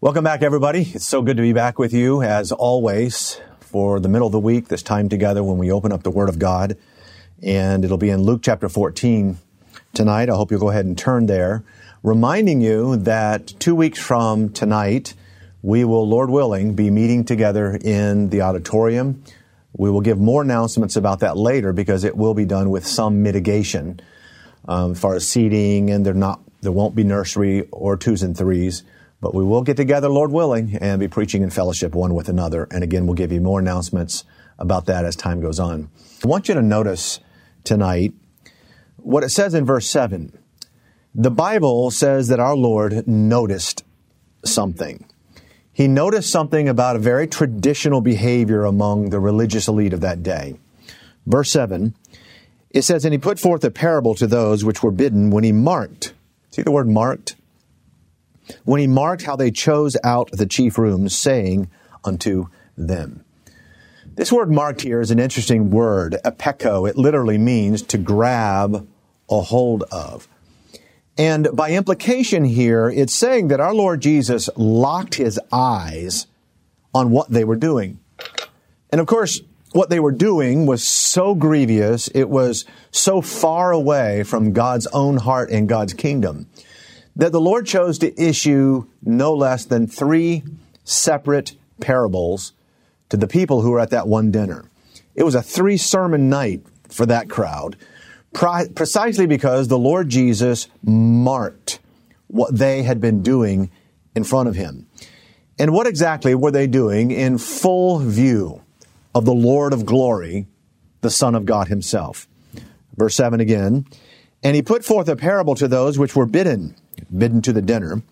Welcome back, everybody. It's so good to be back with you, as always, for the middle of the week, this time together when we open up the Word of God. And it'll be in Luke chapter 14 tonight. I hope you'll go ahead and turn there. Reminding you that 2 weeks from tonight, we will, Lord willing, be meeting together in the auditorium. We will give more announcements about that later because it will be done with some mitigation as far as seating, and there won't be nursery or 2s and 3s. But we will get together, Lord willing, and be preaching in fellowship one with another. And again, we'll give you more announcements about that as time goes on. I want you to notice tonight what it says in verse 7. The Bible says that our Lord noticed something. He noticed something about a very traditional behavior among the religious elite of that day. Verse 7, it says, "And he put forth a parable to those which were bidden when he marked." See the word marked? When he marked how they chose out the chief rooms, saying unto them. This word marked here is an interesting word, epeko. It literally means to grab a hold of. And by implication here, it's saying that our Lord Jesus locked his eyes on what they were doing. And of course, what they were doing was so grievous, it was so far away from God's own heart and God's kingdom, that the Lord chose to issue no less than 3 separate parables to the people who were at that one dinner. It was a 3-sermon night for that crowd, precisely because the Lord Jesus marked what they had been doing in front of him. And what exactly were they doing in full view of the Lord of glory, the Son of God himself? Verse 7 again, "And he put forth a parable to those which were bidden to the dinner,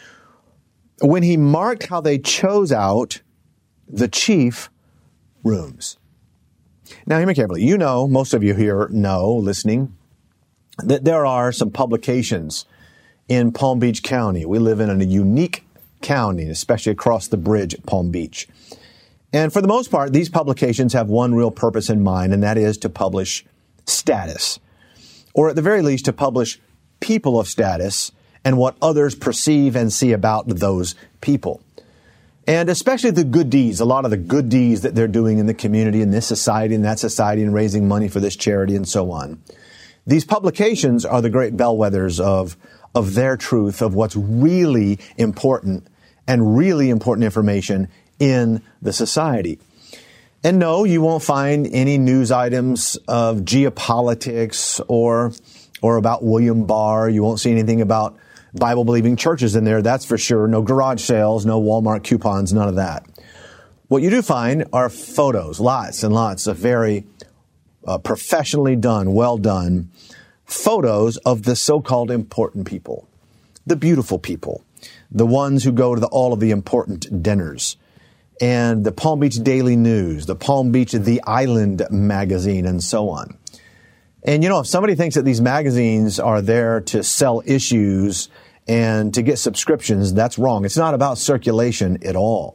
when he marked how they chose out the chief rooms." Now, hear me carefully. You know, most of you here know, listening, that there are some publications in Palm Beach County. We live in a unique county, especially across the bridge at Palm Beach. And for the most part, these publications have one real purpose in mind, and that is to publish status, or at the very least, to publish people of status and what others perceive and see about those people. And especially the good deeds, a lot of the good deeds that they're doing in the community, in this society, and that society, and raising money for this charity and so on. These publications are the great bellwethers of their truth, of what's really important and really important information in the society. And no, you won't find any news items of geopolitics or about William Barr. You won't see anything about Bible-believing churches in there, that's for sure. No garage sales, no Walmart coupons, none of that. What you do find are photos, lots and lots of very professionally done, well done photos of the so-called important people, the beautiful people, the ones who go to all of the important dinners, and the Palm Beach Daily News, the Palm Beach The Island magazine, and so on. And, you know, if somebody thinks that these magazines are there to sell issues and to get subscriptions, that's wrong. It's not about circulation at all.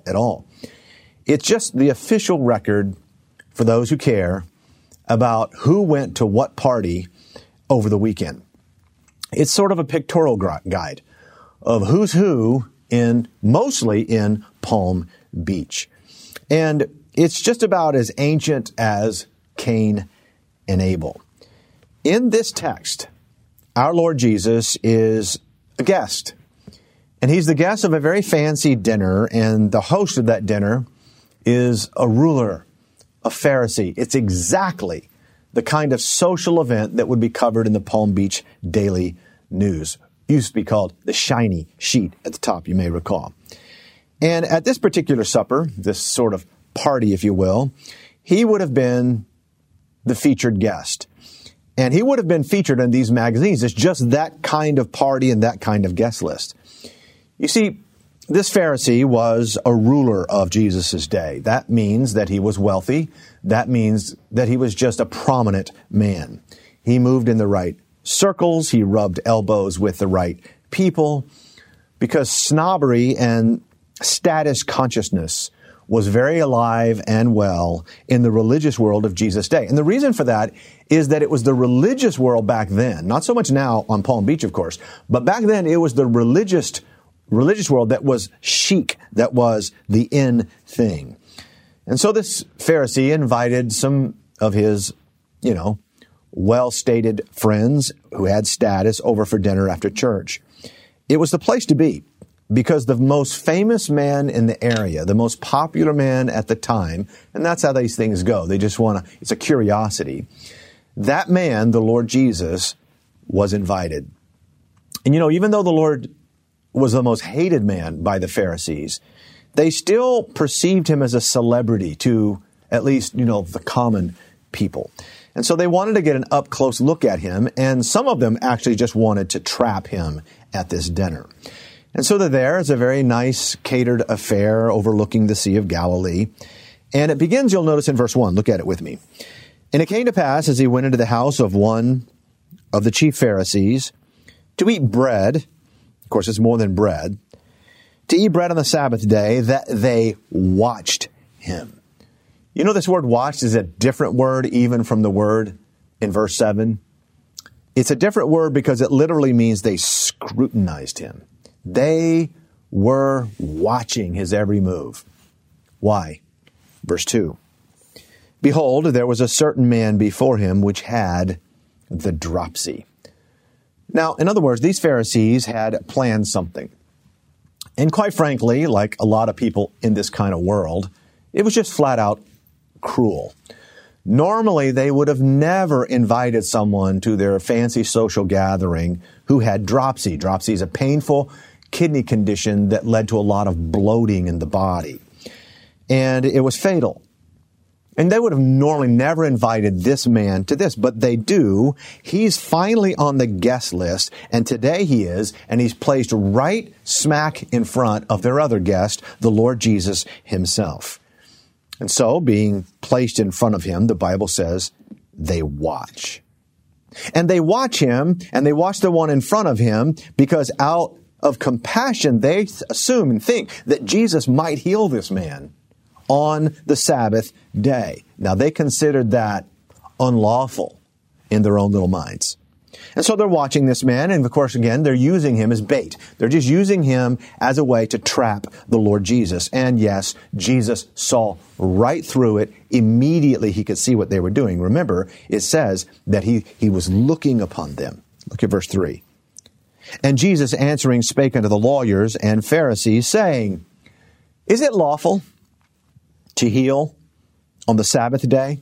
It's just the official record for those who care about who went to what party over the weekend. It's sort of a pictorial guide of who's who mostly in Palm Beach. And it's just about as ancient as Cain and Abel. In this text, our Lord Jesus is a guest, and he's the guest of a very fancy dinner, and the host of that dinner is a ruler, a Pharisee. It's exactly the kind of social event that would be covered in the Palm Beach Daily News. It used to be called the shiny sheet at the top, you may recall. And at this particular supper, this sort of party, if you will, he would have been the featured guest. And he would have been featured in these magazines. It's just that kind of party and that kind of guest list. You see, this Pharisee was a ruler of Jesus' day. That means that he was wealthy. That means that he was just a prominent man. He moved in the right circles. He rubbed elbows with the right people, because snobbery and status consciousness was very alive and well in the religious world of Jesus' day. And the reason for that is that it was the religious world back then, not so much now on Palm Beach, of course, but back then it was the religious religious world that was chic, that was the in thing. And so this Pharisee invited some of his, well-stated friends who had status over for dinner after church. It was the place to be because the most famous man in the area, the most popular man at the time, and that's how these things go. They just it's a curiosity. That man, the Lord Jesus, was invited. And even though the Lord was the most hated man by the Pharisees, they still perceived him as a celebrity to at least, the common people. And so they wanted to get an up-close look at him, and some of them actually just wanted to trap him at this dinner. And so they're there. It's a very nice catered affair overlooking the Sea of Galilee. And it begins, you'll notice in verse 1. Look at it with me. And it came to pass, as he went into the house of one of the chief Pharisees, to eat bread, of course it's more than bread, to eat bread on the Sabbath day, that they watched him. This word watched is a different word even from the word in verse 7. It's a different word because it literally means they scrutinized him. They were watching his every move. Why? Verse 2. Behold, there was a certain man before him which had the dropsy. Now, in other words, these Pharisees had planned something. And quite frankly, like a lot of people in this kind of world, it was just flat out cruel. Normally, they would have never invited someone to their fancy social gathering who had dropsy. Dropsy is a painful kidney condition that led to a lot of bloating in the body. And it was fatal. And they would have normally never invited this man to this, but they do. He's finally on the guest list, and today he is, and he's placed right smack in front of their other guest, the Lord Jesus himself. And so, being placed in front of him, the Bible says, they watch. And they watch him, and they watch the one in front of him, because out of compassion, they assume and think that Jesus might heal this man on the Sabbath day. Now, they considered that unlawful in their own little minds. And so they're watching this man, and of course, again, they're using him as bait. They're just using him as a way to trap the Lord Jesus. And yes, Jesus saw right through it. Immediately, he could see what they were doing. Remember, it says that he was looking upon them. Look at verse 3. And Jesus answering spake unto the lawyers and Pharisees, saying, Is it lawful to heal on the Sabbath day?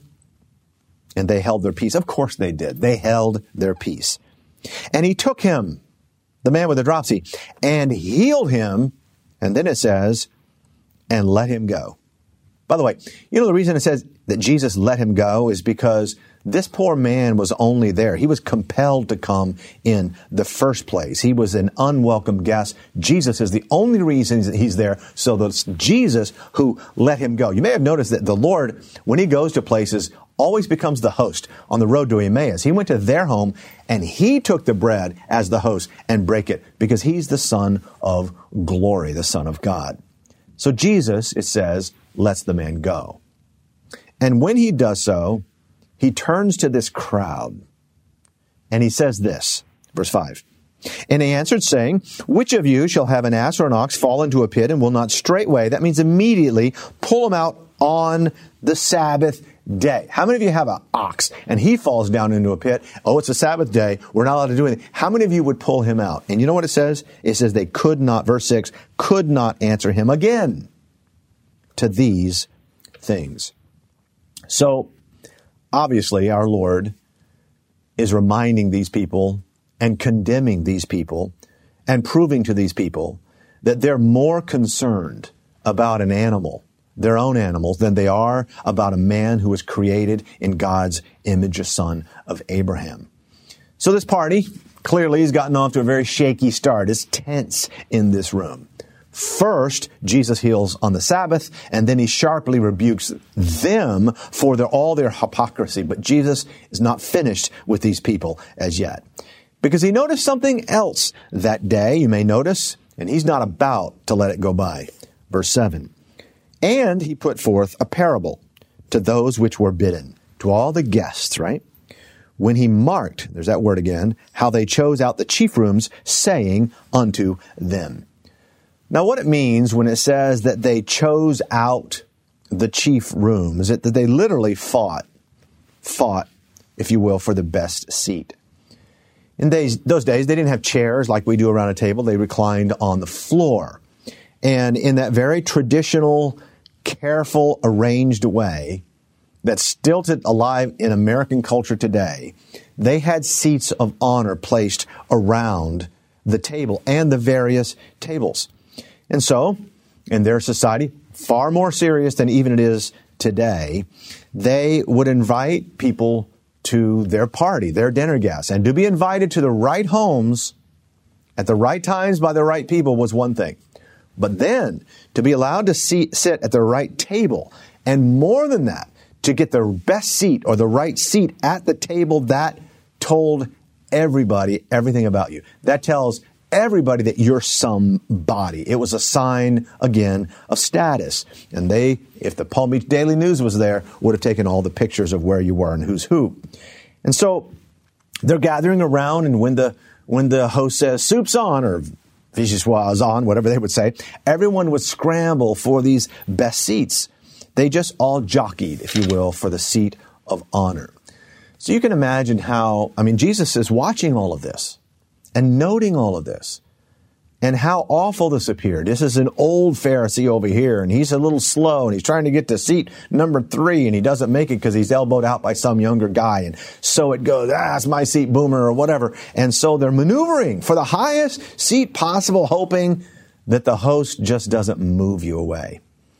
And they held their peace. Of course they did. They held their peace. And he took him, the man with the dropsy, and healed him. And then it says, and let him go. By the way, the reason it says that Jesus let him go is because this poor man was only there. He was compelled to come in the first place. He was an unwelcome guest. Jesus is the only reason that he's there. So it's Jesus who let him go. You may have noticed that the Lord, when he goes to places, always becomes the host on the road to Emmaus. He went to their home and he took the bread as the host and break it because he's the Son of glory, the Son of God. So Jesus, it says, lets the man go. And when he does so, he turns to this crowd and he says this, verse 5. And he answered, saying, Which of you shall have an ass or an ox fall into a pit and will not straightway, that means immediately, pull him out on the Sabbath day? How many of you have an ox and he falls down into a pit? Oh, it's a Sabbath day. We're not allowed to do anything. How many of you would pull him out? And you know what it says? It says they could not, verse 6, could not answer him again to these things. So, obviously, our Lord is reminding these people and condemning these people and proving to these people that they're more concerned about an animal, their own animals, than they are about a man who was created in God's image, a son of Abraham. So this party clearly has gotten off to a very shaky start. It's tense in this room. First, Jesus heals on the Sabbath, and then he sharply rebukes them for all their hypocrisy. But Jesus is not finished with these people as yet, because he noticed something else that day. You may notice, and he's not about to let it go by. Verse 7. And he put forth a parable to those which were bidden, to all the guests, right? When he marked, there's that word again, how they chose out the chief rooms, saying unto them. Now, what it means when it says that they chose out the chief room is that they literally fought, if you will, for the best seat. In those days, they didn't have chairs like we do around a table. They reclined on the floor. And in that very traditional, careful, arranged way that's still alive in American culture today, they had seats of honor placed around the table and the various tables. And so, in their society, far more serious than even it is today, they would invite people to their party, their dinner guests. And to be invited to the right homes at the right times by the right people was one thing. But then to be allowed to sit at the right table, and more than that, to get the best seat or the right seat at the table, that told everybody everything about you. That tells everybody that you're somebody. It was a sign, again, of status. And they, if the Palm Beach Daily News was there, would have taken all the pictures of where you were and who's who. And so they're gathering around, and when the host says, soup's on, or vichyssoise on, whatever they would say, everyone would scramble for these best seats. They just all jockeyed, if you will, for the seat of honor. So you can imagine Jesus is watching all of this and noting all of this, and how awful this appeared. This is an old Pharisee over here, and he's a little slow, and he's trying to get to seat number 3, and he doesn't make it because he's elbowed out by some younger guy. And so it goes, it's my seat, boomer, or whatever. And so they're maneuvering for the highest seat possible, hoping that the host just doesn't move you away.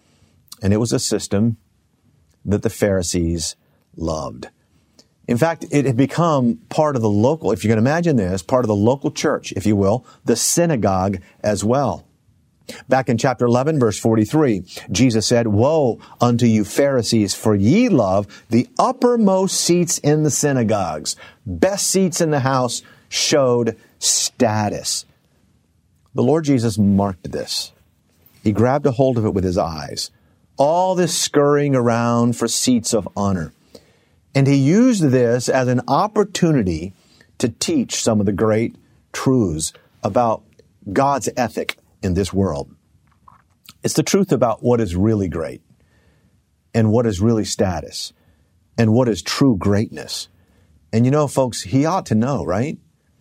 And it was a system that the Pharisees loved. In fact, it had become part of the local, if you can imagine this, part of the local church, if you will, the synagogue as well. Back in chapter 11, verse 43, Jesus said, "Woe unto you Pharisees, for ye love the uppermost seats in the synagogues." Best seats in the house showed status. The Lord Jesus marked this. He grabbed a hold of it with his eyes. All this scurrying around for seats of honor. And he used this as an opportunity to teach some of the great truths about God's ethic in this world. It's the truth about what is really great, and what is really status, and what is true greatness. And you know, folks, he ought to know, right?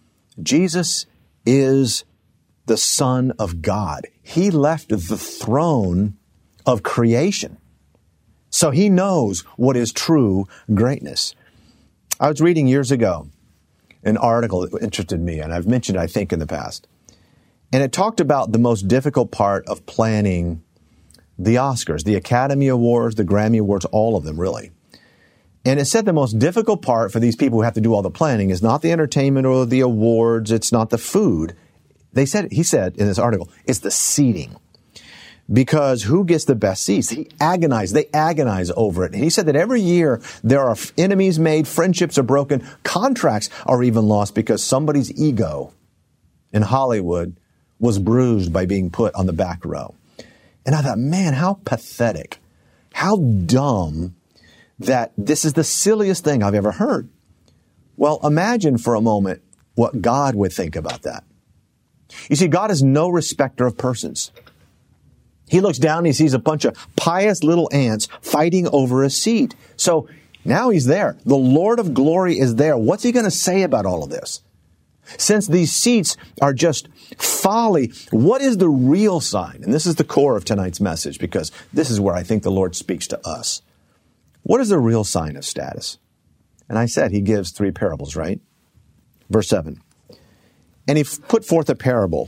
Jesus is the Son of God. He left the throne of creation. So he knows what is true greatness. I was reading years ago an article that interested me, and I've mentioned it, I think, in the past. And it talked about the most difficult part of planning the Oscars, the Academy Awards, the Grammy Awards, all of them, really. And it said the most difficult part for these people who have to do all the planning is not the entertainment or the awards, it's not the food. He said in this article, it's the seating. Because who gets the best seats? They agonize over it. And he said that every year there are enemies made, friendships are broken, contracts are even lost because somebody's ego in Hollywood was bruised by being put on the back row. And I thought, man, how pathetic, how dumb that this is the silliest thing I've ever heard. Well, imagine for a moment what God would think about that. You see, God is no respecter of persons. He looks down and he sees a bunch of pious little ants fighting over a seat. So now he's there. The Lord of glory is there. What's he going to say about all of this? Since these seats are just folly, what is the real sign? And this is the core of tonight's message, because this is where I think the Lord speaks to us. What is the real sign of status? And I said he gives 3 parables, right? Verse 7. And he put forth a parable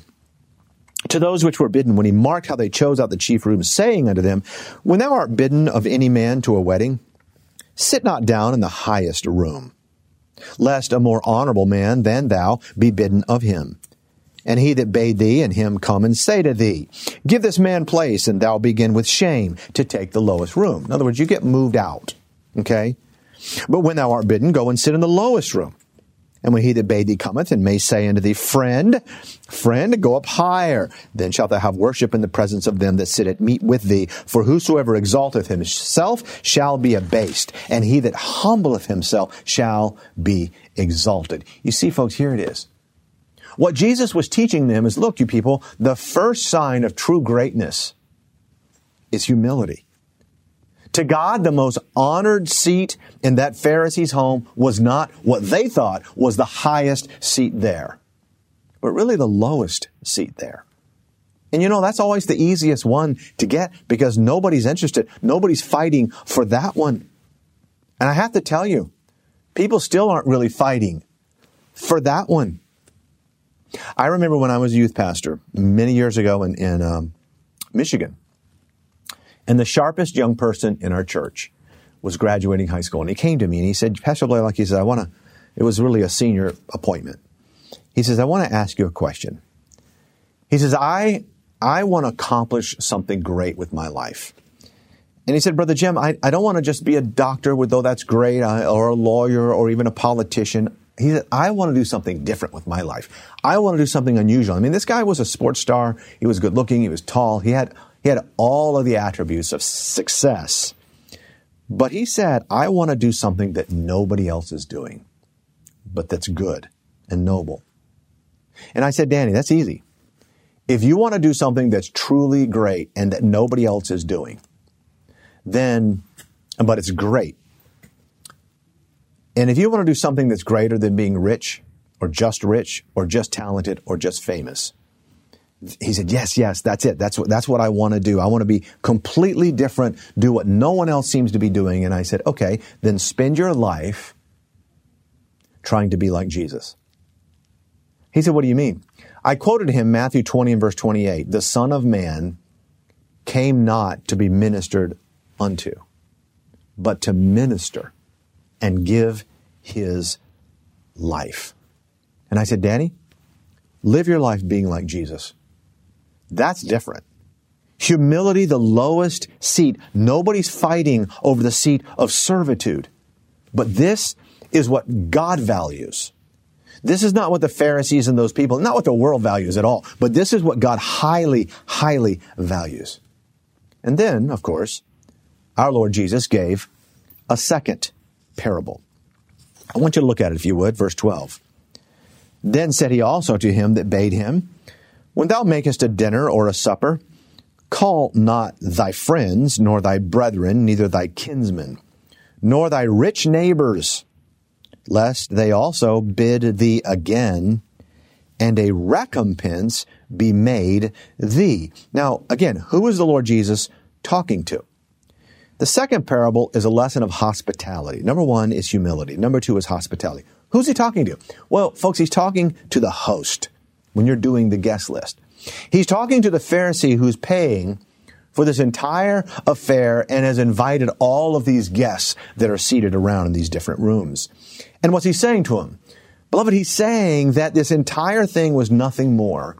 to those which were bidden, when he marked how they chose out the chief rooms, saying unto them, When thou art bidden of any man to a wedding, sit not down in the highest room, lest a more honorable man than thou be bidden of him. And he that bade thee and him come and say to thee, Give this man place, and thou begin with shame to take the lowest room. In other words, you get moved out, okay? But when thou art bidden, go and sit in the lowest room. And when he that bade thee cometh, and may say unto thee, Friend, go up higher. Then shalt thou have worship in the presence of them that sit at meat with thee. For whosoever exalteth himself shall be abased, and he that humbleth himself shall be exalted. You see, folks, here it is. What Jesus was teaching them is, look, you people, the first sign of true greatness is humility. To God, the most honored seat in that Pharisee's home was not what they thought was the highest seat there, but really the lowest seat there. And you know, that's always the easiest one to get because nobody's interested. Nobody's fighting for that one. And I have to tell you, people still aren't really fighting for that one. I remember when I was a youth pastor many years ago in Michigan, and the sharpest young person in our church was graduating high school. And he came to me and he said, Pastor Blaylock, he said, it was really a senior appointment. He says, I want to ask you a question. He says, I want to accomplish something great with my life. And he said, Brother Jim, I don't want to just be a doctor, though that's great, or a lawyer, or even a politician. He said, I want to do something different with my life. I want to do something unusual. I mean, this guy was a sports star. He was good looking. He was tall. He had all of the attributes of success. But he said, I want to do something that nobody else is doing, but that's good and noble. And I said, Danny, that's easy. If you want to do something that's truly great and that nobody else is doing, but it's great. And if you want to do something that's greater than being rich or just talented or just famous, he said, yes, that's it. That's what I want to do. I want to be completely different, do what no one else seems to be doing. And I said, okay, then spend your life trying to be like Jesus. He said, what do you mean? I quoted him Matthew 20 and verse 28. The Son of Man came not to be ministered unto, but to minister and give his life. And I said, Danny, live your life being like Jesus. That's different. Humility, the lowest seat. Nobody's fighting over the seat of servitude. But this is what God values. This is not what the Pharisees and those people, not what the world values at all, but this is what God highly, highly values. And then, of course, our Lord Jesus gave a second parable. I want you to look at it, if you would, verse 12. Then said he also to him that bade him, When thou makest a dinner or a supper, call not thy friends, nor thy brethren, neither thy kinsmen, nor thy rich neighbors, lest they also bid thee again, and a recompense be made thee. Now, again, who is the Lord Jesus talking to? The second parable is a lesson of hospitality. Number one is humility. Number two is hospitality. Who's he talking to? Well, folks, he's talking to the host when you're doing the guest list. He's talking to the Pharisee who's paying for this entire affair and has invited all of these guests that are seated around in these different rooms. And what's he saying to them? Beloved, he's saying that this entire thing was nothing more,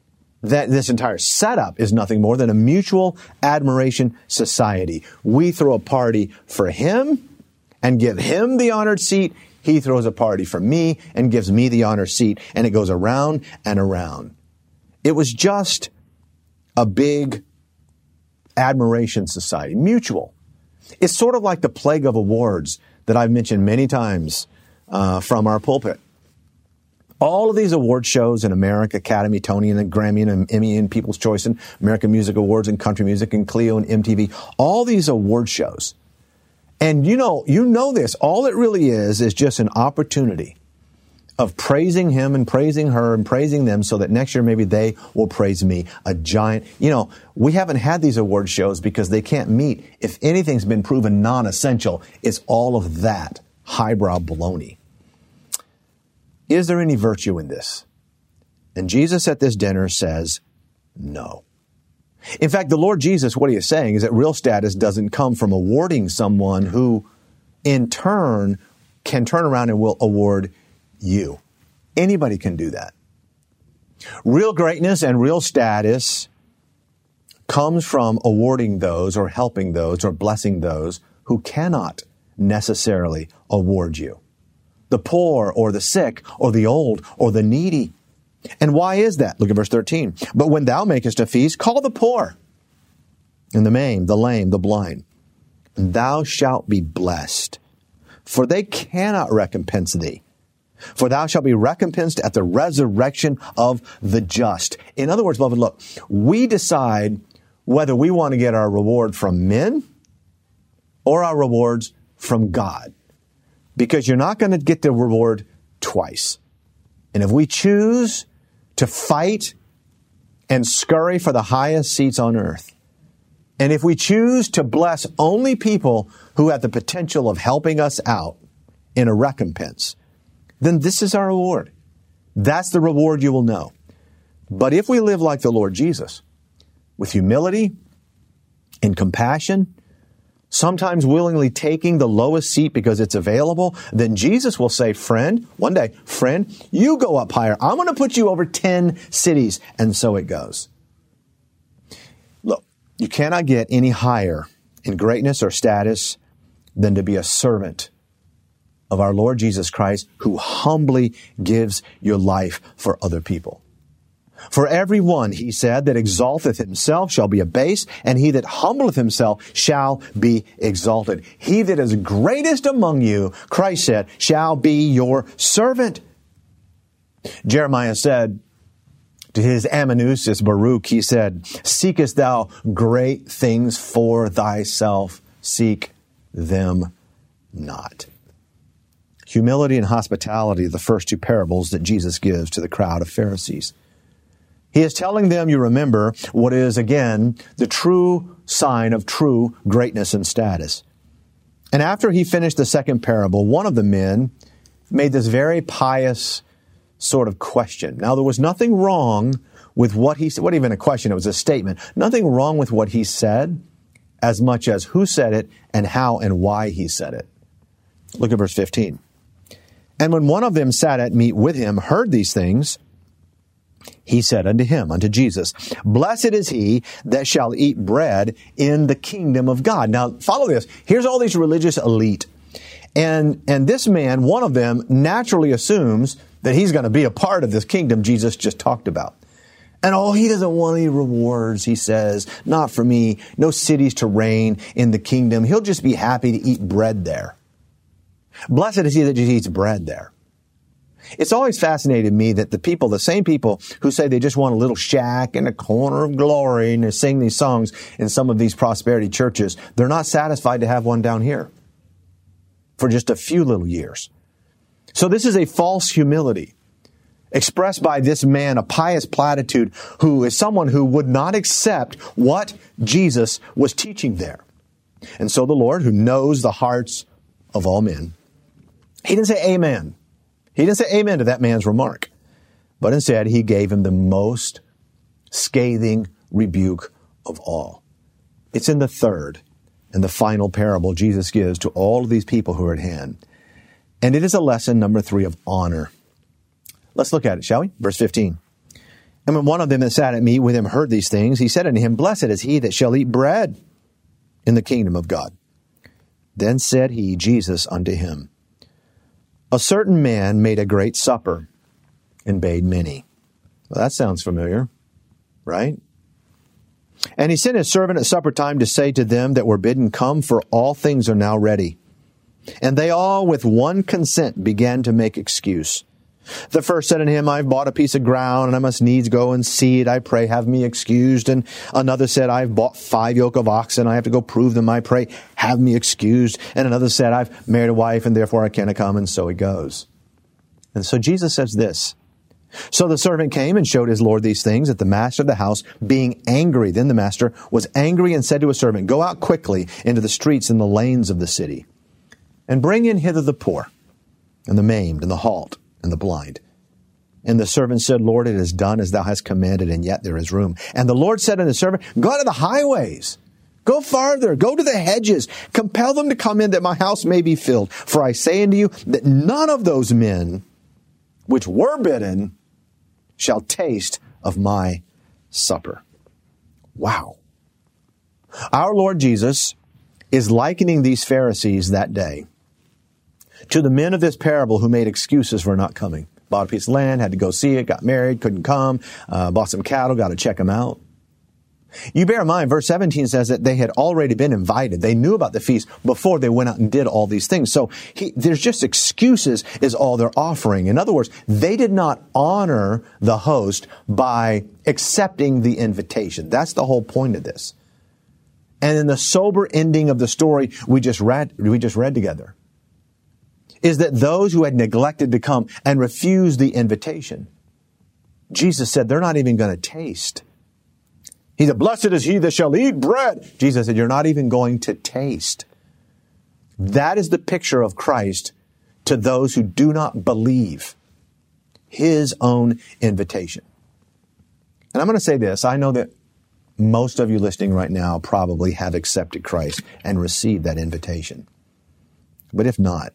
that this entire setup is nothing more than a mutual admiration society. We throw a party for him and give him the honored seat. He throws a party for me and gives me the honored seat. And it goes around and around. It was just a big admiration society, mutual. It's sort of like the plague of awards that I've mentioned many times from our pulpit. All of these award shows in America, Academy, Tony, and Grammy, and Emmy, and People's Choice, and American Music Awards, and Country Music, and Clio, and MTV, all these award shows. And you know this, all it really is just an opportunity of praising him and praising her and praising them so that next year maybe they will praise me. A giant, we haven't had these award shows because they can't meet. If anything's been proven non-essential, it's all of that highbrow baloney. Is there any virtue in this? And Jesus at this dinner says, no. In fact, the Lord Jesus, what he is saying is that real status doesn't come from awarding someone who, in turn, can turn around and will award you. Anybody can do that. Real greatness and real status comes from awarding those or helping those or blessing those who cannot necessarily award you. The poor or the sick or the old or the needy. And why is that? Look at verse 13. But when thou makest a feast, call the poor and the maimed, the lame, the blind. And thou shalt be blessed, for they cannot recompense thee. For thou shalt be recompensed at the resurrection of the just. In other words, beloved, look, we decide whether we want to get our reward from men or our rewards from God. Because you're not going to get the reward twice. And if we choose to fight and scurry for the highest seats on earth, and if we choose to bless only people who have the potential of helping us out in a recompense, then this is our reward. That's the reward you will know. But if we live like the Lord Jesus, with humility and compassion, sometimes willingly taking the lowest seat because it's available, then Jesus will say, friend, one day, friend, you go up higher. I'm going to put you over 10 cities. And so it goes. Look, you cannot get any higher in greatness or status than to be a servant of our Lord Jesus Christ, who humbly gives your life for other people. For every one, he said, that exalteth himself shall be abased, and he that humbleth himself shall be exalted. He that is greatest among you, Christ said, shall be your servant. Jeremiah said to his amanuensis Baruch, he said, seekest thou great things for thyself? Seek them not. Humility and hospitality are the first two parables that Jesus gives to the crowd of Pharisees. He is telling them, you remember, what is, again, the true sign of true greatness and status. And after he finished the second parable, one of the men made this very pious sort of question. Now, there was nothing wrong with what he said. What even a question? It was a statement. Nothing wrong with what he said, as much as who said it and how and why he said it. Look at verse 15. And when one of them sat at meat with him, heard these things, he said unto him, unto Jesus, blessed is he that shall eat bread in the kingdom of God. Now, follow this. Here's all these religious elite. And this man, one of them, naturally assumes that he's going to be a part of this kingdom Jesus just talked about. And he doesn't want any rewards, he says. Not for me. No cities to reign in the kingdom. He'll just be happy to eat bread there. Blessed is he that just eats bread there. It's always fascinated me that the same people who say they just want a little shack in a corner of glory and they sing these songs in some of these prosperity churches, they're not satisfied to have one down here for just a few little years. So this is a false humility expressed by this man, a pious platitude, who is someone who would not accept what Jesus was teaching there. And so the Lord, who knows the hearts of all men, he didn't say amen. He didn't say amen to that man's remark, but instead he gave him the most scathing rebuke of all. It's in the third and the final parable Jesus gives to all of these people who are at hand. And it is a lesson, number 3, of honor. Let's look at it, shall we? Verse 15. And when one of them that sat at meat with him heard these things, he said unto him, blessed is he that shall eat bread in the kingdom of God. Then said he, Jesus, unto him, a certain man made a great supper and bade many. Well, that sounds familiar, right? And he sent his servant at supper time to say to them that were bidden, come, for all things are now ready. And they all with one consent began to make excuse. The first said unto him, I've bought a piece of ground, and I must needs go and see it. I pray, have me excused. And another said, I've bought 5 yoke of oxen. I have to go prove them. I pray, have me excused. And another said, I've married a wife, and therefore I cannot come. And so he goes. And so Jesus says this. So the servant came and showed his Lord these things, that the master of the house, being angry, then the master was angry and said to his servant, go out quickly into the streets and the lanes of the city, and bring in hither the poor, and the maimed, and the halt, and the blind. And the servant said, Lord, it is done as thou hast commanded, and yet there is room. And the Lord said unto the servant, go to the highways, go farther, go to the hedges, compel them to come in, that my house may be filled. For I say unto you, that none of those men which were bidden shall taste of my supper. Wow. Our Lord Jesus is likening these Pharisees that day to the men of this parable who made excuses for not coming. Bought a piece of land, had to go see it, got married, couldn't come, bought some cattle, got to check them out. You bear in mind, verse 17 says that they had already been invited. They knew about the feast before they went out and did all these things. So there's just excuses is all they're offering. In other words, they did not honor the host by accepting the invitation. That's the whole point of this. And in the sober ending of the story we just read together is that those who had neglected to come and refused the invitation, Jesus said they're not even going to taste. He said, blessed is he that shall eat bread. Jesus said, you're not even going to taste. That is the picture of Christ to those who do not believe his own invitation. And I'm going to say this. I know that most of you listening right now probably have accepted Christ and received that invitation. But if not,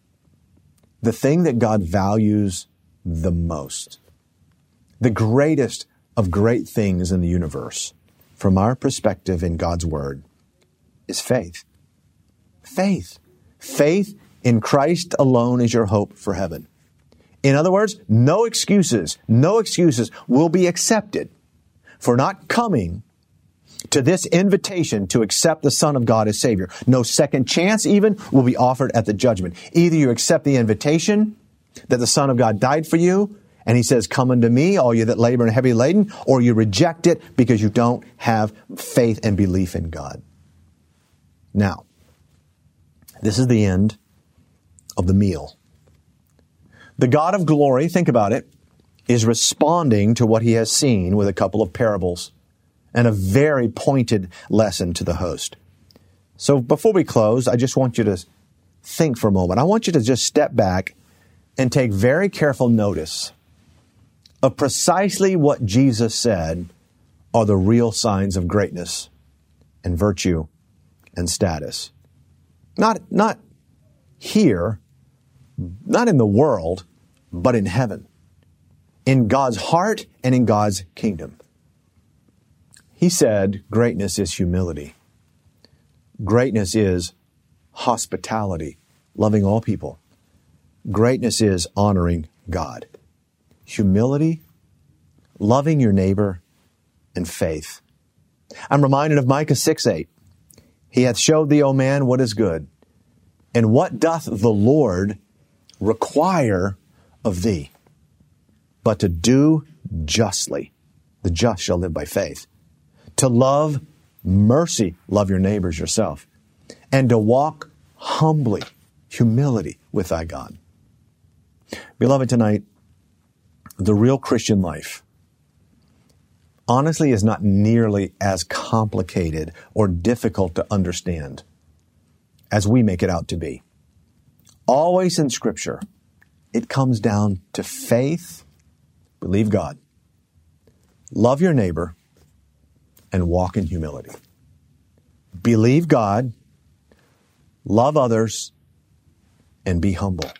the thing that God values the most, the greatest of great things in the universe, from our perspective in God's Word, is faith. Faith. Faith in Christ alone is your hope for heaven. In other words, no excuses will be accepted for not coming to this invitation to accept the Son of God as Savior. No second chance even will be offered at the judgment. Either you accept the invitation that the Son of God died for you, and he says, come unto me, all you that labor and heavy laden, or you reject it because you don't have faith and belief in God. Now, this is the end of the meal. The God of glory, think about it, is responding to what he has seen with a couple of parables and a very pointed lesson to the host. So before we close, I just want you to think for a moment. I want you to just step back and take very careful notice of precisely what Jesus said are the real signs of greatness and virtue and status. Not here, not in the world, but in heaven, in God's heart and in God's kingdom. He said greatness is humility. Greatness is hospitality, loving all people. Greatness is honoring God. Humility, loving your neighbor, and faith. I'm reminded of Micah 6:8. He hath showed thee, O man, what is good, and what doth the Lord require of thee, but to do justly. The just shall live by faith. To love mercy, love your neighbors yourself, and to walk humbly, humility with thy God. Beloved, tonight, the real Christian life, honestly, is not nearly as complicated or difficult to understand as we make it out to be. Always in Scripture, it comes down to faith, believe God, love your neighbor, and walk in humility. Believe God, love others, and be humble.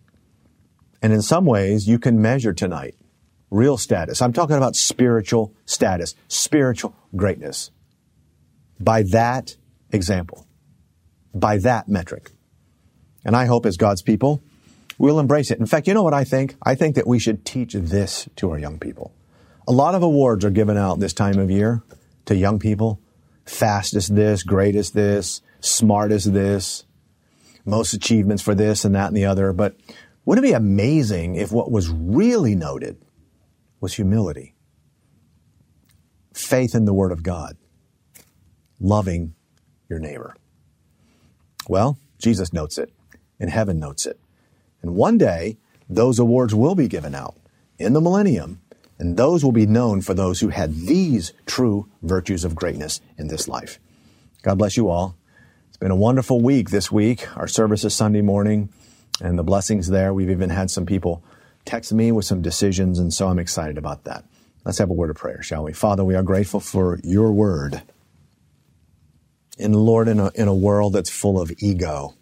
And in some ways, you can measure tonight real status. I'm talking about spiritual status, spiritual greatness. By that example, by that metric. And I hope as God's people, we'll embrace it. In fact, you know what I think? I think that we should teach this to our young people. A lot of awards are given out this time of year to young people. Fastest this, greatest this, smartest this, most achievements for this and that and the other. But wouldn't it be amazing if what was really noted was humility, faith in the Word of God, loving your neighbor? Well, Jesus notes it, and heaven notes it. And one day, those awards will be given out in the millennium, and those will be known for those who had these true virtues of greatness in this life. God bless you all. It's been a wonderful week this week. Our service is Sunday morning, and the blessings there. We've even had some people text me with some decisions, and so I'm excited about that. Let's have a word of prayer, shall we? Father, we are grateful for your word. And Lord, in a world that's full of ego,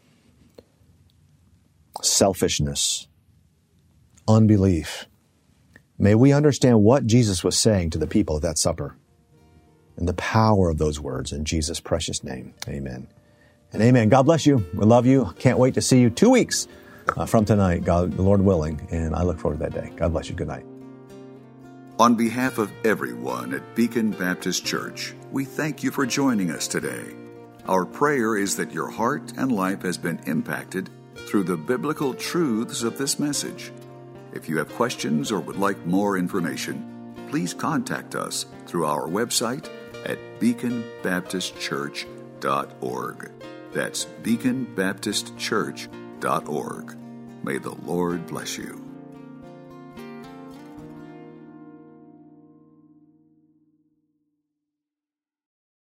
selfishness, unbelief, may we understand what Jesus was saying to the people at that supper and the power of those words in Jesus' precious name. Amen. And amen. God bless you. We love you. Can't wait to see you 2 weeks from tonight, God, the Lord willing. And I look forward to that day. God bless you. Good night. On behalf of everyone at Beacon Baptist Church, we thank you for joining us today. Our prayer is that your heart and life has been impacted through the biblical truths of this message. If you have questions or would like more information, please contact us through our website at beaconbaptistchurch.org. That's beaconbaptistchurch.org. May the Lord bless you.